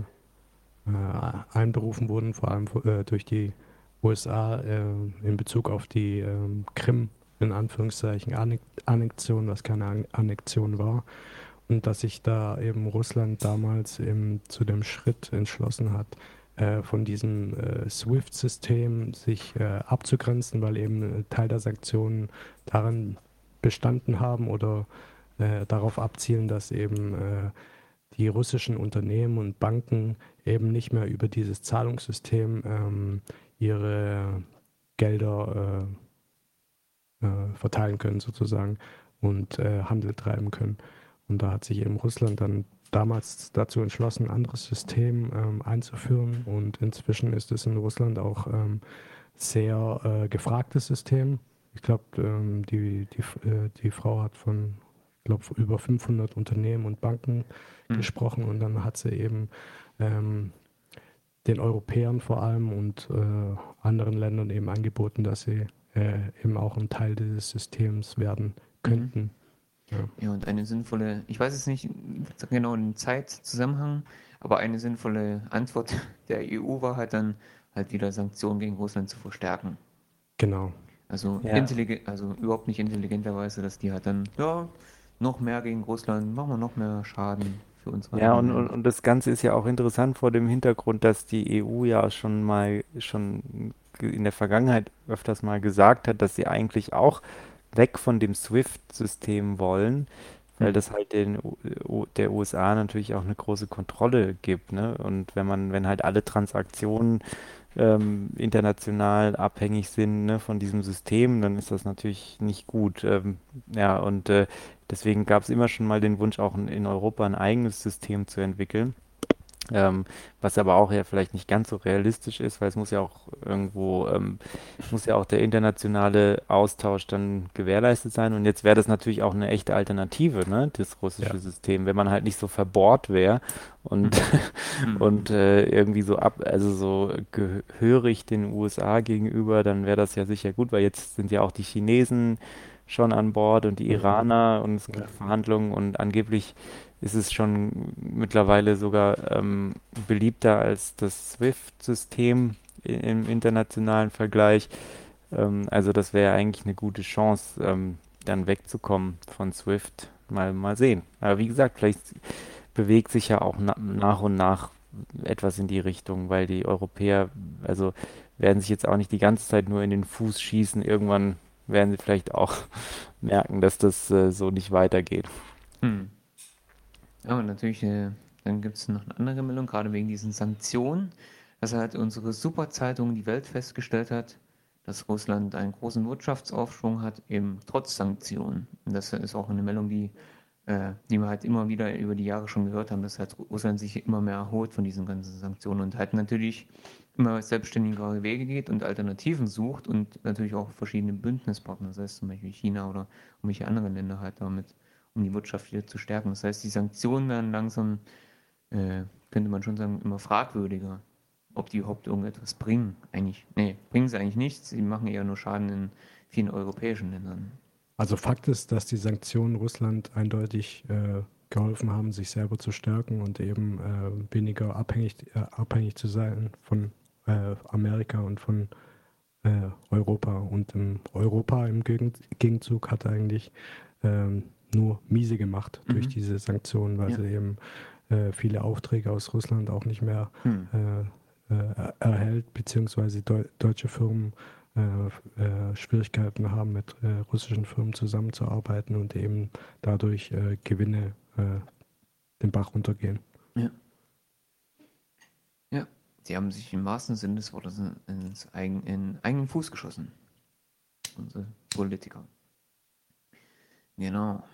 äh, einberufen wurden, vor allem äh, durch die U S A äh, in Bezug auf die ähm, Krim, in Anführungszeichen, Annex Annexion, was keine An Annexion war. Und dass sich da eben Russland damals eben zu dem Schritt entschlossen hat, äh, von diesem äh, SWIFT-System sich äh, abzugrenzen, weil eben äh, Teil der Sanktionen darin bestanden haben oder äh, darauf abzielen, dass eben äh, die russischen Unternehmen und Banken eben nicht mehr über dieses Zahlungssystem ähm, ihre Gelder äh, äh, verteilen können sozusagen und äh, Handel treiben können. Und da hat sich eben Russland dann damals dazu entschlossen, ein anderes System ähm, einzuführen. Und inzwischen ist es in Russland auch ähm, sehr äh, gefragtes System. Ich glaube, ähm, die, die, äh, die Frau hat von, ich glaube, über fünfhundert Unternehmen und Banken Hm. gesprochen und dann hat sie eben ähm, den Europäern vor allem und äh, anderen Ländern eben angeboten, dass sie äh, eben auch ein Teil dieses Systems werden Mhm. könnten. Ja. Ja, und eine sinnvolle, ich weiß jetzt nicht genau den Zeitzusammenhang, aber eine sinnvolle Antwort der E U war halt dann, halt wieder Sanktionen gegen Russland zu verstärken. Genau. Also Ja. intelligent, also überhaupt nicht intelligenterweise, dass die halt dann, ja, noch mehr gegen Russland, machen wir noch mehr Schaden für unsere Ja, eigenen und, und, Länder. und das Ganze ist ja auch interessant vor dem Hintergrund, dass die E U ja schon mal schon ge- in der Vergangenheit öfters mal gesagt hat, dass sie eigentlich auch weg von dem SWIFT-System wollen, weil Hm. das halt den, U- U- der U S A natürlich auch eine große Kontrolle gibt, ne? Und wenn man, wenn halt alle Transaktionen ähm, international abhängig sind, ne, von diesem System, dann ist das natürlich nicht gut. Ähm, ja, und äh, deswegen gab es immer schon mal den Wunsch, auch in, in Europa ein eigenes System zu entwickeln. Ähm, was aber auch ja vielleicht nicht ganz so realistisch ist, weil es muss ja auch irgendwo, ähm, muss ja auch der internationale Austausch dann gewährleistet sein. Und jetzt wäre das natürlich auch eine echte Alternative, ne, das Ja. russische System, wenn man halt nicht so verbohrt wäre und, Hm. und äh, irgendwie so ab, also so gehörig den U S A gegenüber, dann wäre das ja sicher gut, weil jetzt sind ja auch die Chinesen schon an Bord und die Mhm. Iraner und es gibt Ja. Verhandlungen und angeblich ist es schon mittlerweile sogar ähm, beliebter als das SWIFT-System i- im internationalen Vergleich, Ähm, also das wäre eigentlich eine gute Chance, ähm, dann wegzukommen von SWIFT. Mal, mal sehen. Aber wie gesagt, vielleicht bewegt sich ja auch na nach und nach etwas in die Richtung, weil die Europäer, also werden sich jetzt auch nicht die ganze Zeit nur in den Fuß schießen. Irgendwann werden sie vielleicht auch merken, dass das äh, so nicht weitergeht. Hm. Ja, und natürlich, äh, dann gibt es noch eine andere Meldung, gerade wegen diesen Sanktionen, dass halt unsere Superzeitung Die Welt festgestellt hat, dass Russland einen großen Wirtschaftsaufschwung hat, eben trotz Sanktionen. Und das ist auch eine Meldung, die, äh, die wir halt immer wieder über die Jahre schon gehört haben, dass halt Russland sich immer mehr erholt von diesen ganzen Sanktionen und halt natürlich immer selbstständigere Wege geht und Alternativen sucht und natürlich auch verschiedene Bündnispartner, sei es zum Beispiel China oder irgendwelche anderen Länder halt damit, um die Wirtschaft wieder zu stärken. Das heißt, die Sanktionen werden langsam, äh, könnte man schon sagen, immer fragwürdiger, ob die überhaupt irgendetwas bringen. Eigentlich, nee, bringen sie eigentlich nichts. Sie machen eher nur Schaden in vielen europäischen Ländern. Also Fakt ist, dass die Sanktionen Russland eindeutig äh, geholfen haben, sich selber zu stärken und eben äh, weniger abhängig, äh, abhängig zu sein von äh, Amerika und von äh, Europa. Und im Europa im Gegen Gegenzug hat eigentlich ähm, nur miese gemacht durch Mhm. diese Sanktionen, weil Ja. sie eben äh, viele Aufträge aus Russland auch nicht mehr Hm. äh, äh, erhält, beziehungsweise deu deutsche Firmen äh, äh, Schwierigkeiten haben, mit äh, russischen Firmen zusammenzuarbeiten und eben dadurch äh, Gewinne äh, den Bach runtergehen. Ja. Ja. Sie haben sich im wahrsten Sinne des Wortes ins eigen, in eigenen Fuß geschossen. Unsere Politiker. Genau.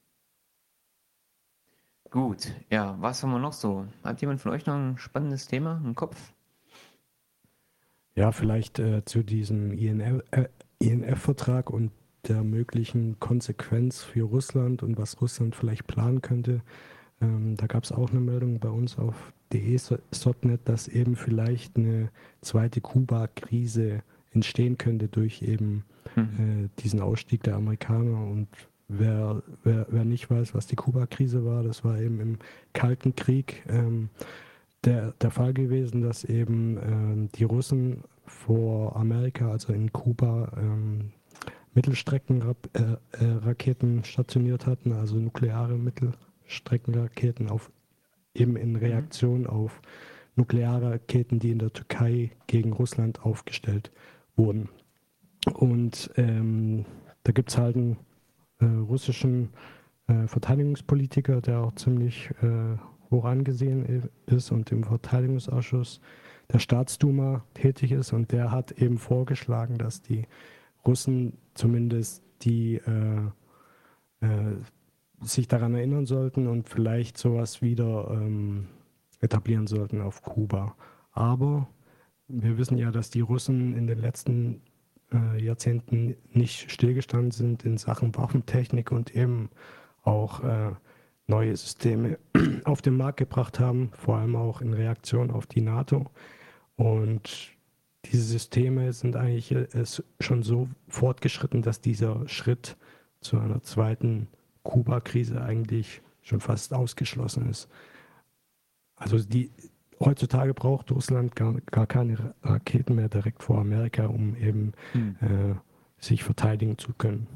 Gut. Ja, was haben wir noch so? Hat jemand von euch noch ein spannendes Thema im Kopf? Ja, vielleicht äh, zu diesem I N F, äh, I N F-Vertrag und der möglichen Konsequenz für Russland und was Russland vielleicht planen könnte. Ähm, da gab es auch eine Meldung bei uns auf de Punkt net, dass eben vielleicht eine zweite Kuba-Krise entstehen könnte durch eben Hm. äh, diesen Ausstieg der Amerikaner. Und wer, wer, wer nicht weiß, was die Kuba-Krise war, das war eben im Kalten Krieg ähm, der, der Fall gewesen, dass eben ähm, die Russen vor Amerika, also in Kuba, ähm, Mittelstreckenraketen stationiert hatten, also nukleare Mittelstreckenraketen auf, eben in Mhm. Reaktion auf nukleare Raketen, die in der Türkei gegen Russland aufgestellt wurden. Und ähm, da gibt es halt einen äh, russischen äh, Verteidigungspolitiker, der auch ziemlich äh, hoch angesehen ist und im Verteidigungsausschuss der Staatsduma tätig ist. Und der hat eben vorgeschlagen, dass die Russen zumindest die äh, äh, sich daran erinnern sollten und vielleicht sowas wieder ähm, etablieren sollten auf Kuba. Aber wir wissen ja, dass die Russen in den letzten äh, Jahrzehnten nicht stillgestanden sind in Sachen Waffentechnik und eben auch äh, neue Systeme auf den Markt gebracht haben, vor allem auch in Reaktion auf die NATO. Und diese Systeme sind eigentlich äh, schon so fortgeschritten, dass dieser Schritt zu einer zweiten Kuba-Krise eigentlich schon fast ausgeschlossen ist. Also die, heutzutage braucht Russland gar, gar keine Raketen mehr direkt vor Amerika, um eben Hm. äh, sich verteidigen zu können.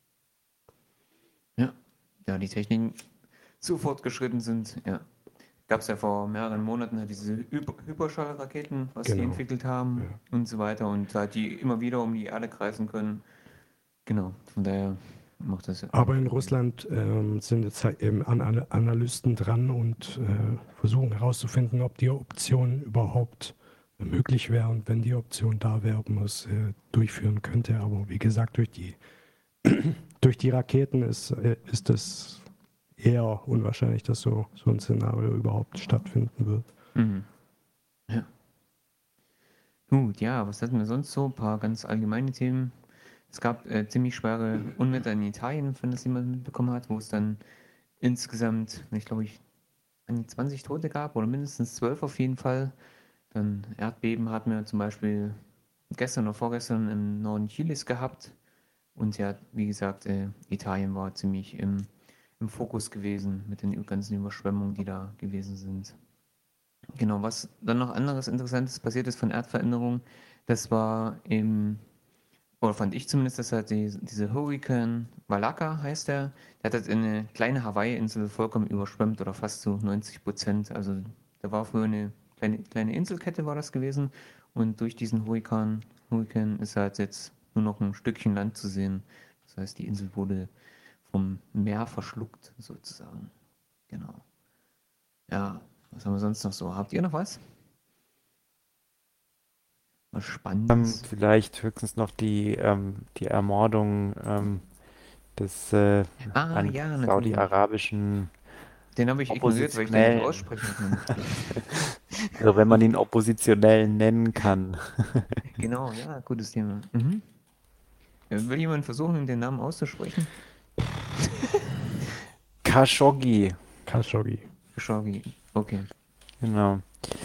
Ja. Ja, die Techniken so fortgeschritten sind, ja. Gab es ja vor mehreren Monaten halt diese Hyper Hyperschallraketen, was die Genau. entwickelt haben Ja. und so weiter und halt die immer wieder um die Erde kreisen können. Genau, von daher macht das ja Aber in schon Sinn. Russland ähm, sind jetzt halt eben An An Analysten dran und äh, versuchen herauszufinden, ob die Option überhaupt äh, möglich wäre und wenn die Option da wäre, ob man es äh, durchführen könnte. Aber wie gesagt, durch die, durch die Raketen ist, äh, ist es eher unwahrscheinlich, dass so, so ein Szenario überhaupt stattfinden wird. Mhm. Ja. Gut, ja, was hatten wir sonst so? Ein paar ganz allgemeine Themen. Es gab äh, ziemlich schwere Unwetter in Italien, wenn das jemand mitbekommen hat, wo es dann insgesamt, ich glaube, ich an die zwanzig Tote gab oder mindestens zwölf auf jeden Fall. Dann Erdbeben hatten wir zum Beispiel gestern oder vorgestern im Norden Chiles gehabt. Und ja, wie gesagt, äh, Italien war ziemlich im, im Fokus gewesen mit den ganzen Überschwemmungen, die da gewesen sind. Genau, was dann noch anderes Interessantes passiert ist von Erdveränderungen, das war im oder fand ich zumindest, dass halt die, diese Hurrikan Malacca heißt der, der hat halt eine kleine Hawaii-Insel vollkommen überschwemmt oder fast zu neunzig Prozent. Also da war früher eine kleine, kleine Inselkette war das gewesen und durch diesen Hurrikan, Hurrikan ist halt jetzt nur noch ein Stückchen Land zu sehen. Das heißt, die Insel wurde vom Meer verschluckt sozusagen. Genau. Ja, was haben wir sonst noch so? Habt ihr noch was? Was Ähm, Spannendes? vielleicht höchstens noch die, ähm, die Ermordung ähm, des äh, Ah, an ja, natürlich. saudi-arabischen Den habe ich ignoriert, weil ich den nicht Oppositionellen, aussprechen kann. also wenn man ihn Oppositionellen nennen kann. Genau, ja, gutes Thema. Mhm. Ja, will jemand versuchen, den Namen auszusprechen? Khashoggi, Khashoggi. Khashoggi. Okay. genau.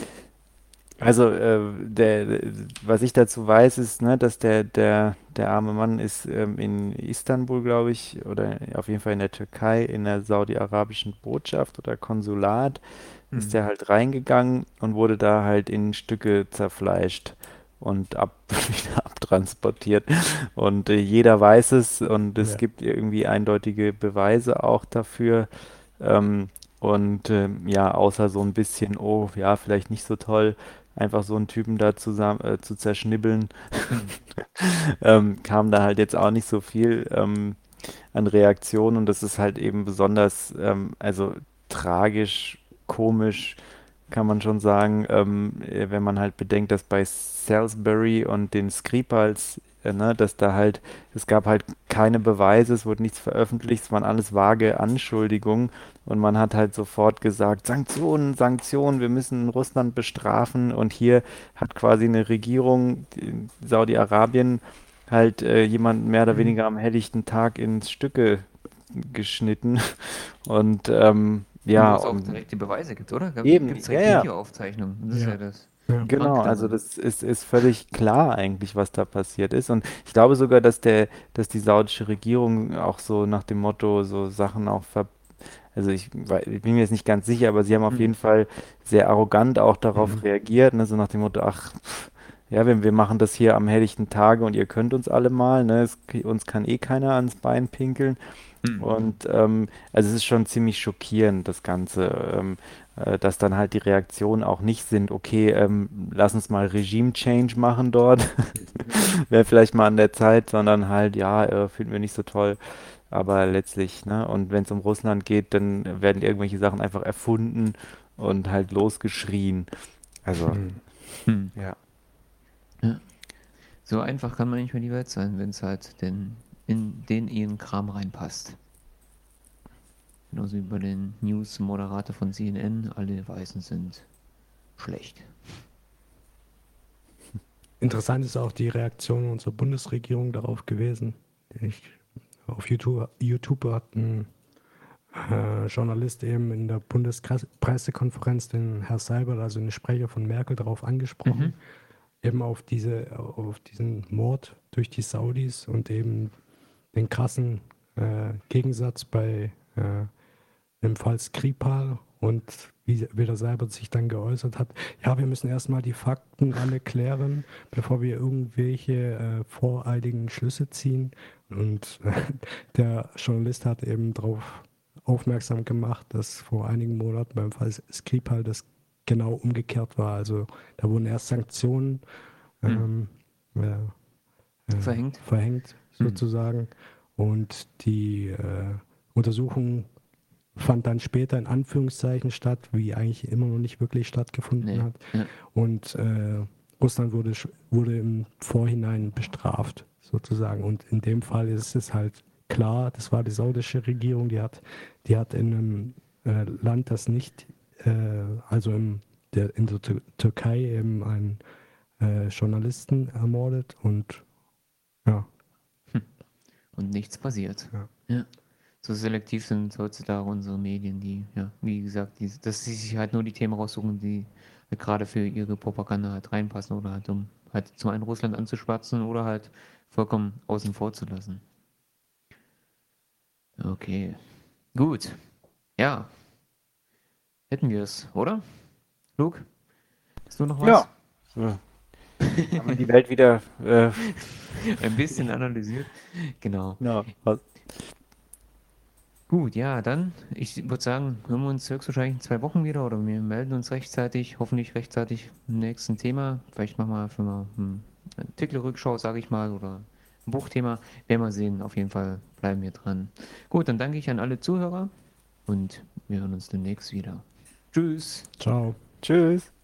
Also, äh, der, was ich dazu weiß, ist, ne, dass der, der, der arme Mann ist ähm, in Istanbul, glaube ich, oder auf jeden Fall in der Türkei, in der saudi-arabischen Botschaft oder Konsulat, ist Hm. der halt reingegangen und wurde da halt in Stücke zerfleischt und ab, wieder abtransportiert. Und äh, jeder weiß es und es Ja. gibt irgendwie eindeutige Beweise auch dafür. Ähm, und ähm, ja, außer so ein bisschen, oh ja, vielleicht nicht so toll, einfach so einen Typen da zusammen äh, zu zerschnibbeln, Hm. ähm, kam da halt jetzt auch nicht so viel ähm, an Reaktionen und das ist halt eben besonders, ähm, also tragisch, komisch, kann man schon sagen, ähm, äh, wenn man halt bedenkt, dass bei Salisbury und den Skripals, äh, ne, dass da halt, es gab halt keine Beweise, es wurde nichts veröffentlicht, es waren alles vage Anschuldigungen und man hat halt sofort gesagt, Sanktionen, Sanktionen, wir müssen Russland bestrafen und hier hat quasi eine Regierung in Saudi-Arabien halt äh, jemanden mehr oder Hm. weniger am helllichten Tag in Stücke geschnitten und ähm, Und ja, wo es auch und direkt die Beweise gibt, oder? eben, Gibt es ja, direkt ja, Videoaufzeichnungen? Das ist ja Ja. das Ja. genau, Kranke also daran. das ist, ist völlig klar eigentlich, was da passiert ist. Und ich glaube sogar, dass der, dass die saudische Regierung auch so nach dem Motto so Sachen auch ver, also ich, wei- ich bin mir jetzt nicht ganz sicher, aber sie haben auf Hm. jeden Fall sehr arrogant auch darauf Mhm. reagiert, ne, so nach dem Motto, ach, pff, ja, wir, wir machen das hier am helllichten Tage und ihr könnt uns alle mal, ne, es, uns kann eh keiner ans Bein pinkeln. Hm. Und ähm, also es ist schon ziemlich schockierend, das Ganze, ähm, äh, dass dann halt die Reaktionen auch nicht sind, okay, ähm, lass uns mal Regime-Change machen dort, wäre vielleicht mal an der Zeit, sondern halt, ja, äh, finden wir nicht so toll, aber letztlich, ne, und wenn es um Russland geht, dann werden irgendwelche Sachen einfach erfunden und halt losgeschrien. Also, Mhm. Hm. ja. Ja. So einfach kann manchmal die Welt sein, wenn es halt denn in den ihren Kram reinpasst. Genauso wie bei den News-Moderator von C N N, alle Weißen sind schlecht. Interessant ist auch die Reaktion unserer Bundesregierung darauf gewesen. Ich, auf YouTube, YouTube hat ein äh, Journalist eben in der Bundespressekonferenz den Herr Seibert, also den Sprecher von Merkel, darauf Mhm. angesprochen, eben auf diese, auf diesen Mord durch die Saudis und eben den krassen äh, Gegensatz bei äh, dem Fall Skripal und wie, wie der Seibert sich dann geäußert hat, ja, wir müssen erstmal die Fakten alle klären, bevor wir irgendwelche äh, voreiligen Schlüsse ziehen. Und äh, der Journalist hat eben darauf aufmerksam gemacht, dass vor einigen Monaten beim Fall Skripal das genau umgekehrt war. Also da wurden erst Sanktionen Hm. ähm, äh, äh, Verhängt. verhängt, Hm. sozusagen. Und die äh, Untersuchung fand dann später in Anführungszeichen statt, wie eigentlich immer noch nicht wirklich stattgefunden Nee. hat. Ja. Und äh, Russland wurde, sch- wurde im Vorhinein bestraft, sozusagen. Und in dem Fall ist es halt klar, das war die saudische Regierung, die hat, die hat in einem äh, Land, das nicht, äh, also im, der, in der Tür- Türkei eben einen äh, Journalisten ermordet und ja, Hm. Und nichts passiert. ja. Ja. So selektiv sind heutzutage unsere Medien, die, ja, wie gesagt, die, dass sie sich halt nur die Themen raussuchen, die halt gerade für ihre Propaganda halt reinpassen oder halt um halt zum einen Russland anzuschwatzen oder halt vollkommen außen vor zu lassen. Okay, gut. Ja, hätten wir es, oder? Luke, hast du noch was? Ja. So, haben wir die Welt wieder äh, ein bisschen analysiert. Genau. Ja, was? Gut, ja, dann, ich würde sagen, hören wir uns höchstwahrscheinlich in zwei Wochen wieder oder wir melden uns rechtzeitig, hoffentlich rechtzeitig im nächsten Thema. Vielleicht machen wir für mal hm, eine Artikelrückschau, sage ich mal, oder ein Buchthema. Werden wir sehen. Auf jeden Fall bleiben wir dran. Gut, dann danke ich an alle Zuhörer und wir hören uns demnächst wieder. Tschüss. Ciao. Tschüss.